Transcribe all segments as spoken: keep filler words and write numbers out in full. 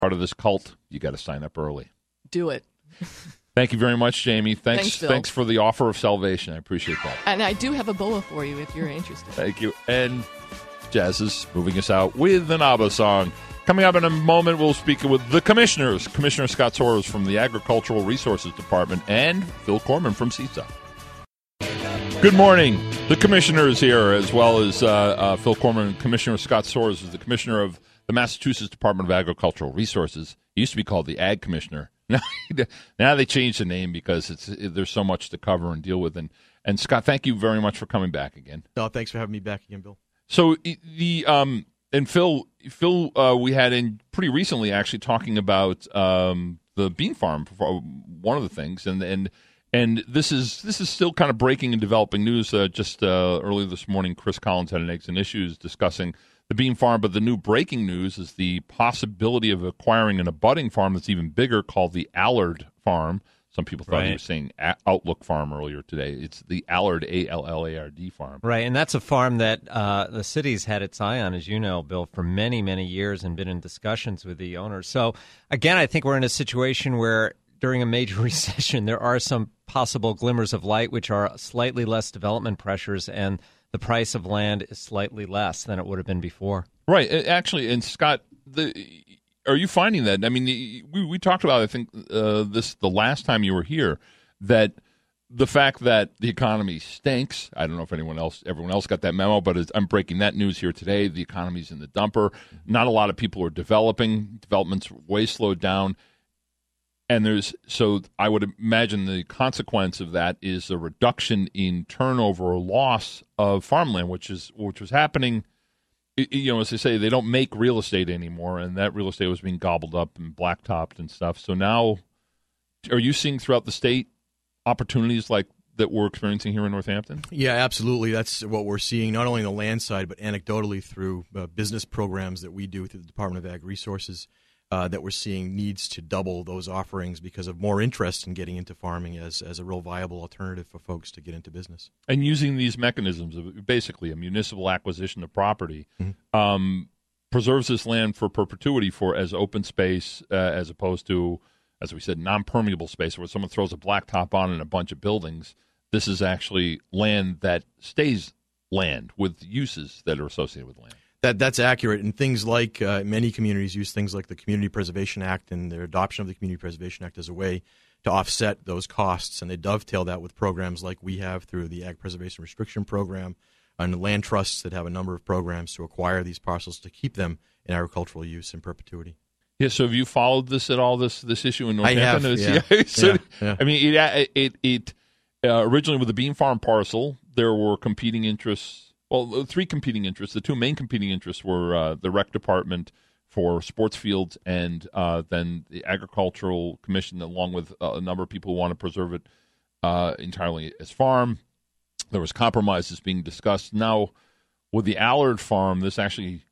part of this cult, you got to sign up early. Do it. Thank you very much, Jamie. Thanks, Thanks, Bill. thanks for the offer of salvation. I appreciate that. And I do have a boa for you if you're interested. Thank you. And Jazz is moving us out with an ABBA song. Coming up in a moment, we'll speak with the commissioners, Commissioner Scott Soros from the Agricultural Resources Department and Phil Corman from C I S A. Good morning. The commissioners here, as well as uh, uh, Phil Corman. Commissioner Scott Soros is the commissioner of the Massachusetts Department of Agricultural Resources. He used to be called the Ag Commissioner. Now, now they changed the name because it's it, there's so much to cover and deal with. And, and Scott, thank you very much for coming back again. No, thanks for having me back again, Bill. So the um and Phil Phil uh, we had in pretty recently actually talking about um, the bean farm, one of the things, and and and this is this is still kind of breaking and developing news. Uh, just uh, earlier this morning, Chris Collins had an Eggs and Issues discussing the bean farm, but the new breaking news is the possibility of acquiring an abutting farm that's even bigger called the Allard Farm. Some people thought right. he was saying Outlook Farm earlier today. It's the Allard, A L L A R D farm. Right, and that's a farm that uh, the city's had its eye on, as you know, Bill, for many, many years and been in discussions with the owners. So, again, I think we're in a situation where during a major recession, there are some possible glimmers of light, which are slightly less development pressures, and the price of land is slightly less than it would have been before. Right. Actually, and Scott, the, are you finding that? I mean, we, we talked about, I think, uh, this the last time you were here, that the fact that the economy stinks. I don't know if anyone else, everyone else got that memo, but it's, I'm breaking that news here today. The economy's in the dumper. Not a lot of people are developing. Development's way slowed down. And there's so I would imagine the consequence of that is a reduction in turnover or loss of farmland, which is which was happening. You know, as they say, they don't make real estate anymore, and that real estate was being gobbled up and blacktopped and stuff. So now, are you seeing throughout the state opportunities like that we're experiencing here in Northampton? Yeah, absolutely. That's what we're seeing, not only on the land side, but anecdotally through uh, business programs that we do through the Department of Ag Resources. Uh, that we're seeing needs to double those offerings because of more interest in getting into farming as, as a real viable alternative for folks to get into business. And using these mechanisms of basically a municipal acquisition of property mm-hmm. um, preserves this land for perpetuity for as open space uh, as opposed to, as we said, non-permeable space where someone throws a blacktop on and a bunch of buildings. This is actually land that stays land with uses that are associated with land. That that's accurate, and things like uh, many communities use things like the Community Preservation Act and their adoption of the Community Preservation Act as a way to offset those costs, and they dovetail that with programs like we have through the Ag Preservation Restriction Program and land trusts that have a number of programs to acquire these parcels to keep them in agricultural use in perpetuity. Yeah. So have you followed this at all? This this issue in Northampton? I have. Yeah. so, yeah, yeah. I mean, it it it uh, originally with the bean farm parcel, there were competing interests. Well, three competing interests. The two main competing interests were uh, the rec department for sports fields and uh, then the Agricultural Commission, along with uh, a number of people who want to preserve it uh, entirely as farm. There was compromises being discussed. Now, with the Allard Farm, this actually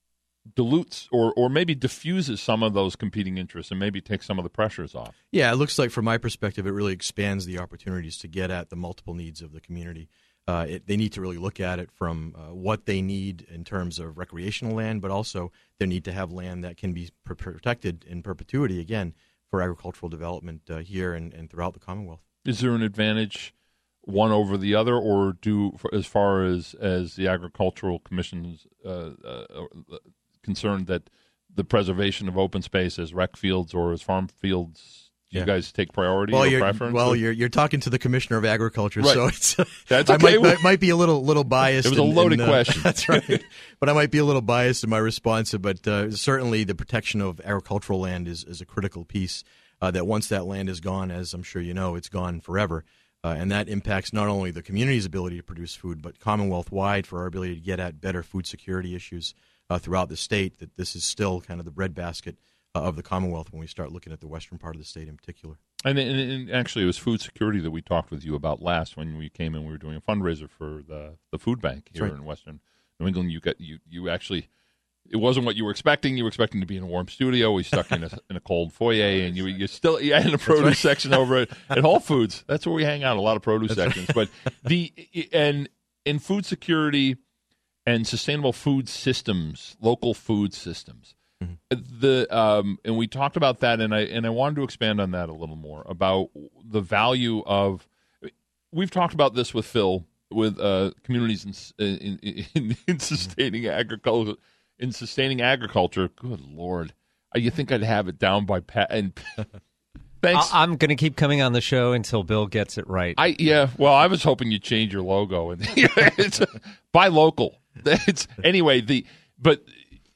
dilutes or, or maybe diffuses some of those competing interests and maybe takes some of the pressures off. Yeah, it looks like from my perspective, it really expands the opportunities to get at the multiple needs of the community. Uh, it, they need to really look at it from uh, what they need in terms of recreational land, but also they need to have land that can be pr- protected in perpetuity, again, for agricultural development uh, here and, and throughout the Commonwealth. Is there an advantage one over the other, or do, for, as far as, as the Agricultural Commission's uh, uh, concerned, that the preservation of open space as rec fields or as farm fields, do you yeah. guys take priority well, or you're, preference? Well, you're you're talking to the Commissioner of Agriculture, right. so it's that's okay. I might, I might be a little little biased. It was a in, loaded in, uh, question. That's right, but I might be a little biased in my response. But uh, certainly, the protection of agricultural land is is a critical piece. Uh, that once that land is gone, as I'm sure you know, it's gone forever, uh, and that impacts not only the community's ability to produce food, but Commonwealth wide for our ability to get at better food security issues uh, throughout the state. That this is still kind of the breadbasket uh, of the Commonwealth when we start looking at the western part of the state in particular. And, and, and actually, it was food security that we talked with you about last when we came in. We were doing a fundraiser for the, the food bank here right. in Western New England. You got you you actually, it wasn't what you were expecting. You were expecting to be in a warm studio. We stuck in a in a cold foyer, and you you still you had a produce right. section over at, at Whole Foods. That's where we hang out. A lot of produce That's sections, right. but the and in food security and sustainable food systems, local food systems. The um, and we talked about that, and I and I wanted to expand on that a little more about the value of. We've talked about this with Phil with uh, communities in in, in in sustaining agriculture. In sustaining agriculture, good Lord, you think I'd have it down by pat and. Thanks. I'm going to keep coming on the show until Bill gets it right. I yeah. Well, I was hoping you'd change your logo and it's buy local. It's anyway the but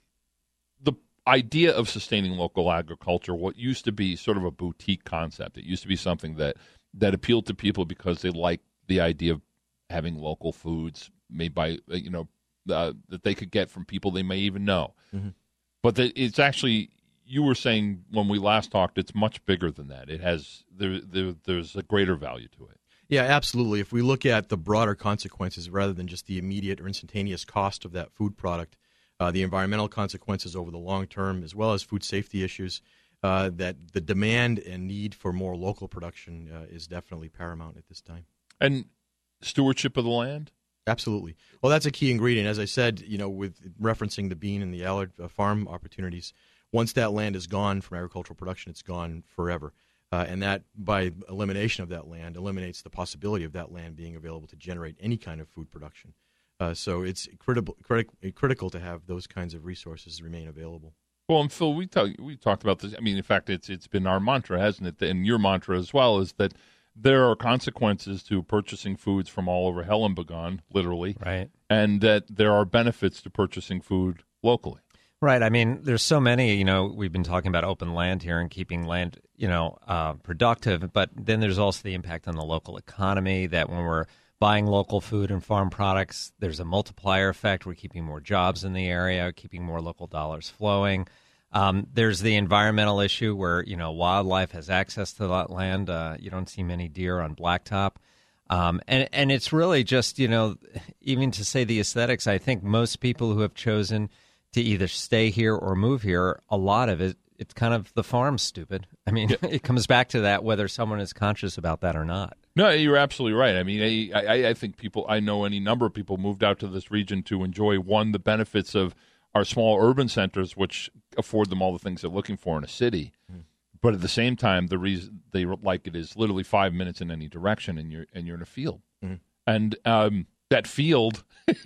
the idea of sustaining local agriculture, what used to be sort of a boutique concept. It used to be something that that appealed to people because they like the idea of having local foods made by you know uh, that they could get from people they may even know. Mm-hmm. But that it's actually. You were saying when we last talked, it's much bigger than that. It has there, there there's a greater value to it. Yeah, absolutely. If we look at the broader consequences rather than just the immediate or instantaneous cost of that food product, uh, the environmental consequences over the long term, as well as food safety issues, uh, that the demand and need for more local production uh, is definitely paramount at this time. And stewardship of the land? Absolutely. Well, that's a key ingredient. As I said, you know, with referencing the bean and the Allard uh, farm opportunities, once that land is gone from agricultural production, it's gone forever. Uh, and that, by elimination of that land, eliminates the possibility of that land being available to generate any kind of food production. Uh, so it's critical, criti- critical to have those kinds of resources remain available. Well, and Phil, we, talk, we talked about this. I mean, in fact, it's it's been our mantra, hasn't it? And your mantra as well is that there are consequences to purchasing foods from all over hell and begone, literally. Right. And that there are benefits to purchasing food locally. Right. I mean, there's so many, you know, we've been talking about open land here and keeping land, you know, uh, productive. But then there's also the impact on the local economy that when we're buying local food and farm products, there's a multiplier effect. We're keeping more jobs in the area, keeping more local dollars flowing. Um, there's the environmental issue where, you know, wildlife has access to that land. Uh, you don't see many deer on blacktop. Um, and, and it's really just, you know, even to say the aesthetics, I think most people who have chosen to either stay here or move here, a lot of it, it's kind of the farm's stupid. I mean, yeah. It comes back to that, whether someone is conscious about that or not. No, you're absolutely right. I mean, I, I, I think people, I know any number of people moved out to this region to enjoy, one, the benefits of our small urban centers, which afford them all the things they're looking for in a city. Mm. But at the same time, the reason they like it is literally five minutes in any direction, and you're and you're in a field. Mm. And um, that field,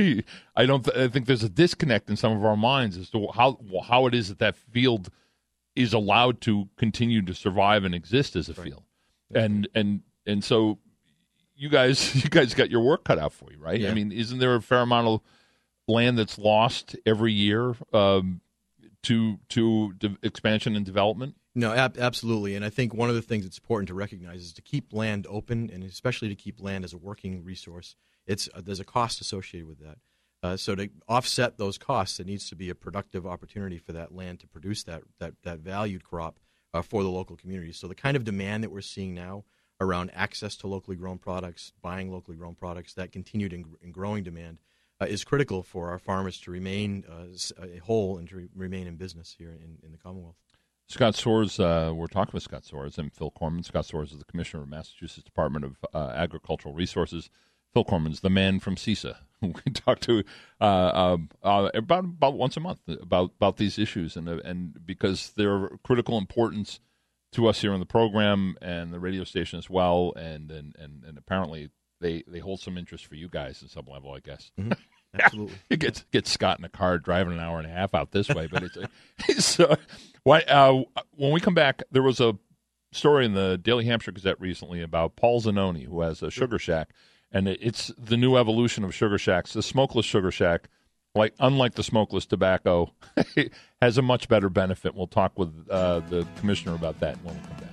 I don't. Th- I think there's a disconnect in some of our minds as to how how it is that that field is allowed to continue to survive and exist as a right. field, That's and right. and and so you guys you guys got your work cut out for you, right? Yeah. I mean, isn't there a fair amount of land that's lost every year um, to to de- expansion and development? No, ab- absolutely. And I think one of the things that's important to recognize is to keep land open, and especially to keep land as a working resource. It's uh, there's a cost associated with that. Uh, so to offset those costs, it needs to be a productive opportunity for that land to produce that that, that valued crop uh, for the local communities. So the kind of demand that we're seeing now around access to locally grown products, buying locally grown products, that continued and, and growing demand uh, is critical for our farmers to remain uh, whole and to re- remain in business here in, in the Commonwealth. Scott Soares, uh, we're talking with Scott Soares and Phil Corman. Scott Soares is the Commissioner of Massachusetts Department of uh, Agricultural Resources. Phil Corman's the man from C I S A. We talk to uh, uh, uh, about about once a month about, about these issues, and and because they're of critical importance to us here on the program and the radio station as well, and and, and, and apparently they, they hold some interest for you guys at some level, I guess. Mm-hmm. Absolutely. It gets gets Scott in a car driving an hour and a half out this way, but it's it's uh, why uh, when we come back, there was a story in the Daily Hampshire Gazette recently about Paul Zanoni, who has a sugar shack, and it's the new evolution of sugar shacks. The smokeless sugar shack, like unlike the smokeless tobacco, has a much better benefit. We'll talk with uh, the commissioner about that when we come back.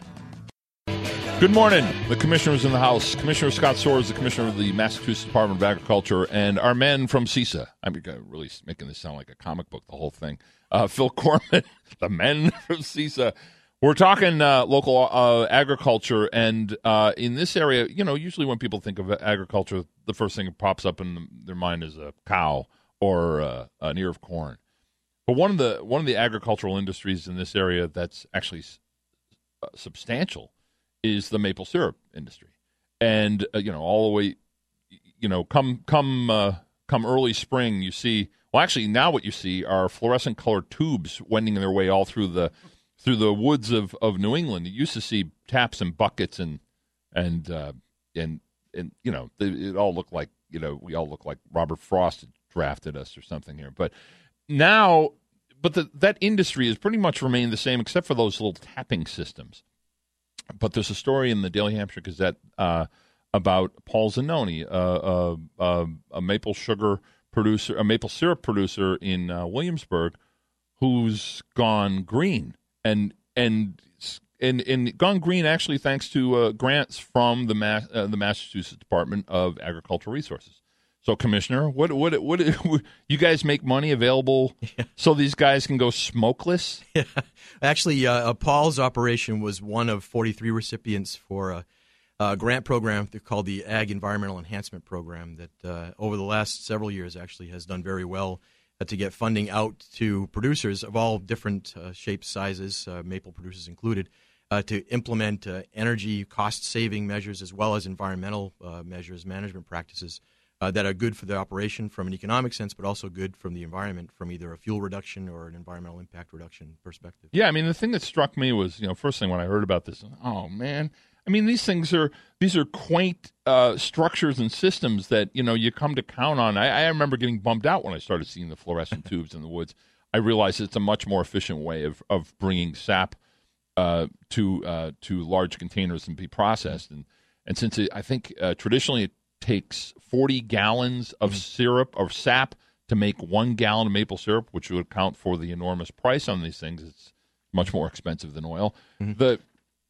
Good morning. The commissioner is in the house. Commissioner Scott Soares, the commissioner of the Massachusetts Department of Agriculture, and our man from C I S A. I'm really making this sound like a comic book, the whole thing. Uh, Phil Corman, the men from C I S A. We're talking uh, local uh, agriculture, and uh, in this area, you know, usually when people think of agriculture, the first thing that pops up in their mind is a cow or uh, an ear of corn. But one of the one of the agricultural industries in this area that's actually uh, substantial is the maple syrup industry, and uh, you know, all the way, you know, come come uh, come early spring, you see Well, actually, now what you see are fluorescent colored tubes wending their way all through the through the woods of, of New England. You used to see taps and buckets and and uh, and and you know it all looked like you know we all look like Robert Frost had drafted us or something here. But now, but the, that industry has pretty much remained the same except for those little tapping systems. But there's a story in the Daily Hampshire Gazette uh, about Paul Zanoni, uh, uh, uh, a maple sugar producer, a maple syrup producer in uh, Williamsburg, who's gone green and and and and gone green actually thanks to uh, grants from the Ma- uh, the Massachusetts Department of Agricultural Resources. So, Commissioner, what what what you guys make money available yeah. so these guys can go smokeless? Yeah. Actually, uh, Paul's operation was one of forty-three recipients for a, a grant program called the Ag Environmental Enhancement Program that uh, over the last several years actually has done very well uh, to get funding out to producers of all different uh, shapes, sizes, uh, maple producers included, uh, to implement uh, energy cost-saving measures as well as environmental uh, measures, management practices Uh, that are good for the operation from an economic sense, but also good from the environment from either a fuel reduction or an environmental impact reduction perspective. Yeah, I mean, the thing that struck me was, you know, first thing when I heard about this, oh, man, I mean, these things are, these are quaint uh, structures and systems that, you know, you come to count on. I, I remember getting bummed out when I started seeing the fluorescent tubes in the woods. I realized it's a much more efficient way of, of bringing sap uh, to uh, to large containers and be processed. And, and since it, I think uh, traditionally it takes forty gallons of mm-hmm. syrup or sap to make one gallon of maple syrup, which would account for the enormous price on these things. It's much more expensive than oil. Mm-hmm. The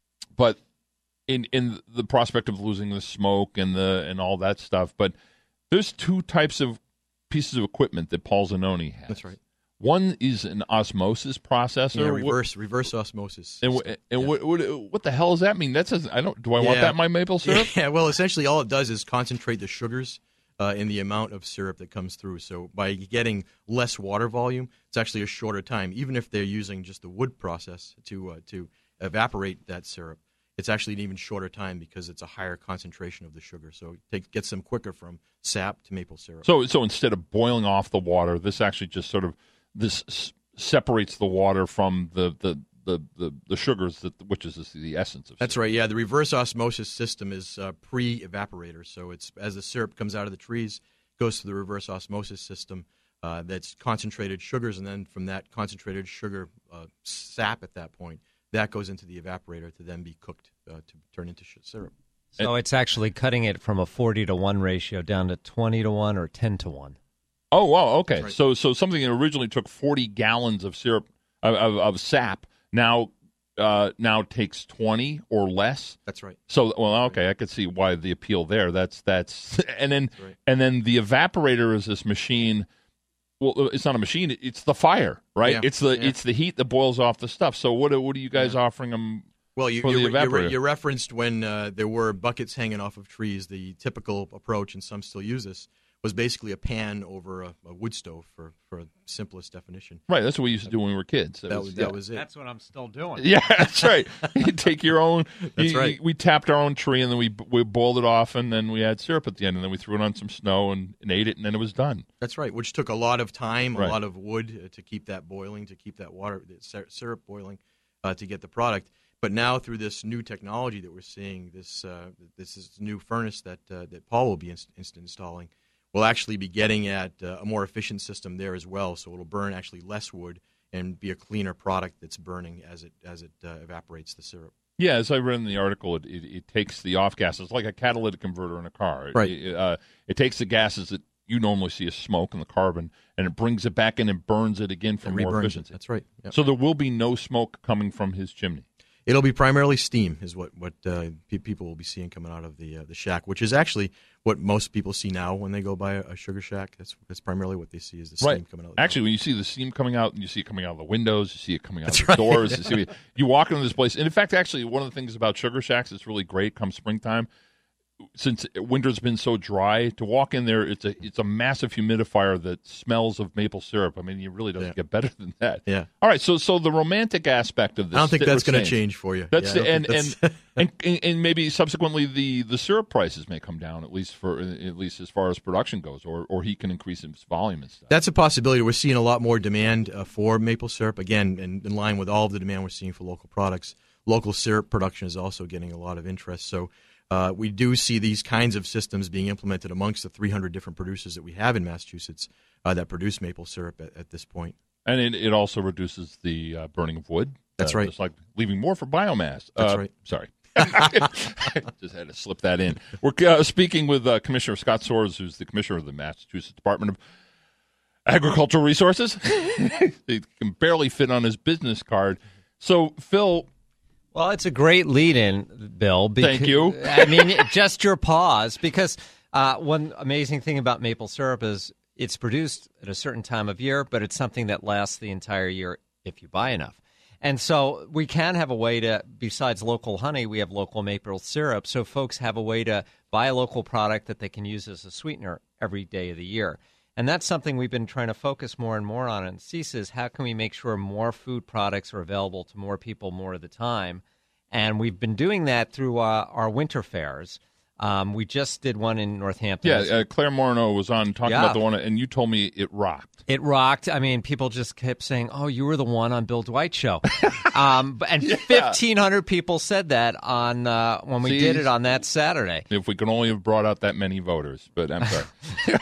but in in the prospect of losing the smoke and the and all that stuff. But there's two types of pieces of equipment that Paul Zanoni has. That's right. One is an osmosis processor. Yeah, reverse what, reverse osmosis. And, and yeah. what, what what the hell does that mean? That says I don't. Do I yeah. want that in my maple syrup? Yeah. Well, essentially, all it does is concentrate the sugars uh, in the amount of syrup that comes through. So by getting less water volume, it's actually a shorter time. Even if they're using just the wood process to uh, to evaporate that syrup, it's actually an even shorter time because it's a higher concentration of the sugar. So it take, gets them quicker from sap to maple syrup. So so instead of boiling off the water, this actually just sort of This s- separates the water from the the, the, the, the sugars, that which is the essence of syrup. That's right, yeah. The reverse osmosis system is uh, pre-evaporator. So it's as the syrup comes out of the trees, goes through the reverse osmosis system uh, that's concentrated sugars, and then from that concentrated sugar uh, sap at that point, that goes into the evaporator to then be cooked uh, to turn into sh- syrup. So and, it's actually cutting it from a forty to one ratio down to twenty to one or ten to one. Oh, wow, okay. Right. So so something that originally took forty gallons of syrup, of, of, of sap, now uh, now takes twenty or less? That's right. So, well, okay, I could see why the appeal there. That's, that's, and then, That's right. and then the evaporator is this machine, well, it's not a machine, it's the fire, right? Yeah. It's the yeah. it's the heat that boils off the stuff. So what, what are you guys yeah. offering them well, you, for you, the evaporator? You, you referenced when uh, there were buckets hanging off of trees, the typical approach, and some still use this, was basically a pan over a, a wood stove for, for simplest definition. Right, that's what we used to do when we were kids. That, that, was, was, that yeah. was it. That's what I'm still doing. Yeah, that's right. You take your own. That's you, right. You, we tapped our own tree, and then we we boiled it off, and then we had syrup at the end, and then we threw it on some snow and, and ate it, and then it was done. That's right, which took a lot of time, a right. lot of wood uh, to keep that boiling, to keep that water, the syrup boiling, uh, to get the product. But now through this new technology that we're seeing, this uh, this is new furnace that uh, that Paul will be inst- inst- installing, we'll actually be getting at uh, a more efficient system there as well. So it'll burn actually less wood and be a cleaner product that's burning as it as it uh, evaporates the syrup. Yeah, as I read in the article, it, it, it takes the off gases like a catalytic converter in a car. It, right. It, uh, it takes the gases that you normally see as smoke and the carbon, and it brings it back in and burns it again for more efficiency. It. That's right. Yep. So there will be no smoke coming from his chimney. It'll be primarily steam, is what what uh, pe- people will be seeing coming out of the uh, the shack, which is actually what most people see now when they go by a, a sugar shack. That's that's primarily what they see is the steam right. coming out. Of the actually, door. when you see the steam coming out, you see it coming out of the windows, you see it coming out that's of the right. doors. You, see it, you walk into this place, and in fact, actually, one of the things about sugar shacks that's really great come springtime, since winter's been so dry, to walk in there, it's a it's a massive humidifier that smells of maple syrup. I mean, it really doesn't Yeah. get better than that. Yeah. All right. So so the romantic aspect of this, I don't think that that's we're going to saying- change for you. That's Yeah, I don't and, think and, that's- and and and maybe subsequently the, the syrup prices may come down at least for at least as far as production goes, or or he can increase his volume and stuff. That's a possibility. We're seeing a lot more demand uh, for maple syrup, again, in, in line with all of the demand we're seeing for local products. Local syrup production is also getting a lot of interest. So uh, we do see these kinds of systems being implemented amongst the three hundred different producers that we have in Massachusetts uh, that produce maple syrup at, at this point. And it, it also reduces the uh, burning of wood. That's uh, right. Just like leaving more for biomass. That's Uh, right. Sorry. Just had to slip that in. We're uh, speaking with uh, Commissioner Scott Soares, who's the commissioner of the Massachusetts Department of Agricultural Resources. He can barely fit on his business card. So, Phil, Well, it's a great lead-in, Bill. Because, Thank you. I mean, just your pause, because uh, one amazing thing about maple syrup is it's produced at a certain time of year, but it's something that lasts the entire year if you buy enough. And so we can have a way to, besides local honey, we have local maple syrup, so folks have a way to buy a local product that they can use as a sweetener every day of the year. And that's something we've been trying to focus more and more on in C I S A is how can we make sure more food products are available to more people more of the time. And we've been doing that through uh, our winter fairs. Um, we just did one in Northampton. yeah, uh, Claire Morneau was on talking Yeah. about the one, and you told me it rocked. It rocked. I mean, people just kept saying, "Oh, you were the one on Bill Dwight show," um, b- and Yeah. fifteen hundred people said that on uh, when we See? did it on that Saturday. If we could only have brought out that many voters, but I'm sorry.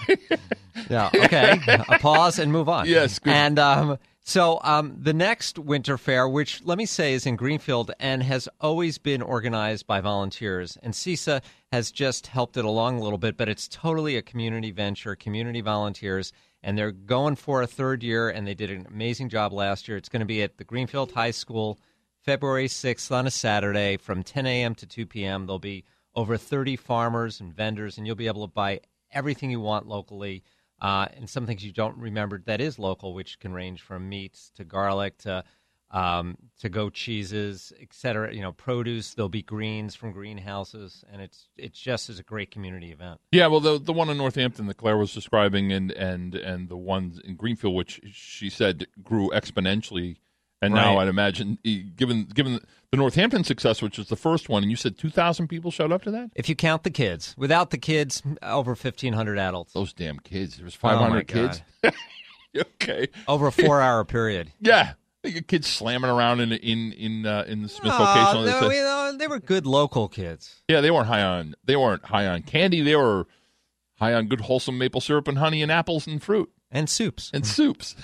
Yeah. Okay. A pause and move on. Yes, good. And um, so um, the next winter fair, which let me say is in Greenfield and has always been organized by volunteers, and C I S A has just helped it along a little bit, but it's totally a community venture, community volunteers, and they're going for a third year, and they did an amazing job last year. It's going to be at the Greenfield High School, February sixth on a Saturday from ten a.m. to two p.m. There'll be over thirty farmers and vendors, and you'll be able to buy everything you want locally. Uh, and some things you don't remember that is local, which can range from meats to garlic to um, to goat cheeses, et cetera. You know, produce. There'll be greens from greenhouses, and it's it's just as a great community event. Yeah, well, the the one in Northampton that Claire was describing, and and and the ones in Greenfield, which she said grew exponentially, and now Right. I'd imagine, eh, given given the Northampton success, which was the first one, and you said two thousand people showed up to that. If you count the kids, without the kids, over fifteen hundred adults Those damn kids! There was Oh, my five hundred God. kids. Okay, over a four-hour period. yeah, your kids slamming around in in in uh, in the Smith Oh, location. no, you know, they were good local kids. Yeah, they weren't high on they weren't high on candy. They were high on good wholesome maple syrup and honey and apples and fruit And soups. and soups.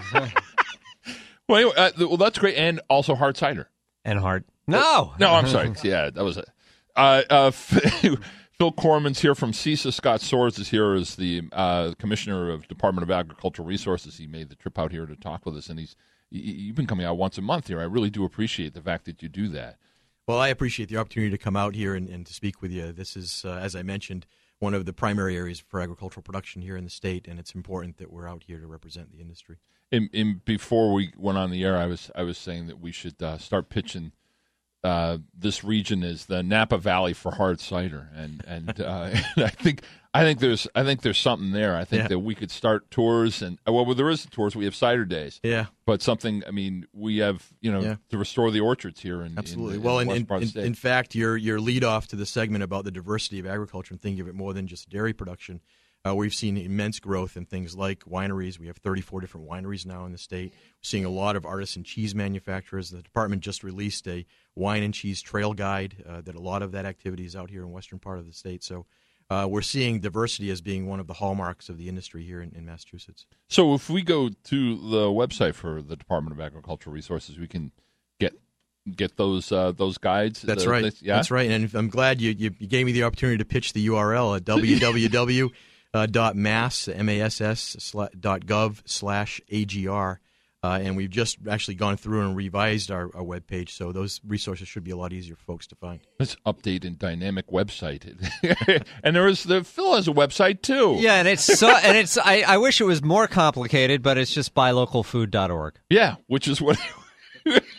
Well, anyway, uh, th- well, that's great, and also hard cider. And hard. No. No, I'm sorry. Yeah, that was it. Uh, uh, Phil Corman's here from C I S A. Scott Soares is here as the uh, commissioner of Department of Agricultural Resources. He made the trip out here to talk with us, and he's y- you've been coming out once a month here. I really do appreciate the fact that you do that. Well, I appreciate the opportunity to come out here and, and to speak with you. This is, uh, as I mentioned, one of the primary areas for agricultural production here in the state, and it's important that we're out here to represent the industry. In, in before we went on the air, I was I was saying that we should uh, start pitching uh, this region as the Napa Valley for hard cider, and and, uh, and I think I think there's I think there's something there. I think Yeah. that we could start tours, and well, there is tours. We have cider days, Yeah, but something. I mean, we have you know Yeah. to restore the orchards here in absolutely. In, well, in in, the west in, part of in, the state. in fact, your your lead off to the segment about the diversity of agriculture and thinking of it more than just dairy production. Uh, we've seen immense growth in things like wineries. We have thirty-four different wineries now in the state. We're seeing a lot of artisan cheese manufacturers. The department just released a wine and cheese trail guide uh, that a lot of that activity is out here in western part of the state. So uh, we're seeing diversity as being one of the hallmarks of the industry here in, in Massachusetts. So if we go to the website for the Department of Agricultural Resources, we can get get those uh, those guides. That's The- right. the- yeah, That's right. And I'm glad you, you, you gave me the opportunity to pitch the U R L at www. Uh, dot mass m a s s sla, dot gov slash agr, uh, and we've just actually gone through and revised our, our webpage, so those resources should be a lot easier for folks to find. Let's update and dynamic website. And there is the Phil has a website too. Yeah, and it's so, and it's. I, I wish it was more complicated, but it's just buy local food dot org. Yeah, which is what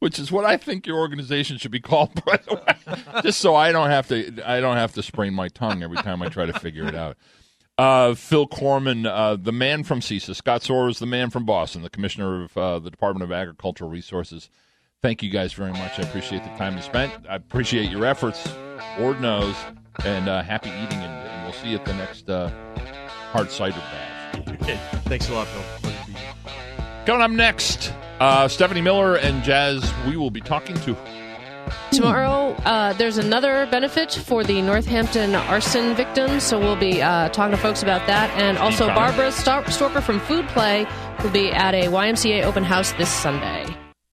which is what I think your organization should be called, by the way, just so I don't have to I don't have to sprain my tongue every time I try to figure it out. Uh, Phil Corman, uh, the man from C I S A. Scott Soros, the man from Boston, the commissioner of uh, the Department of Agricultural Resources. Thank you guys very much. I appreciate the time you spent. I appreciate your efforts. Lord knows. And uh, happy eating, and, and we'll see you at the next uh, hard cider bash. Thanks a lot, Bill. Coming up next, uh, Stephanie Miller and Jazz, we will be talking to. Tomorrow, uh, there's another benefit for the Northampton arson victims, so we'll be uh, talking to folks about that. And also, Barbara Storper from Food Play will be at a Y M C A open house this Sunday.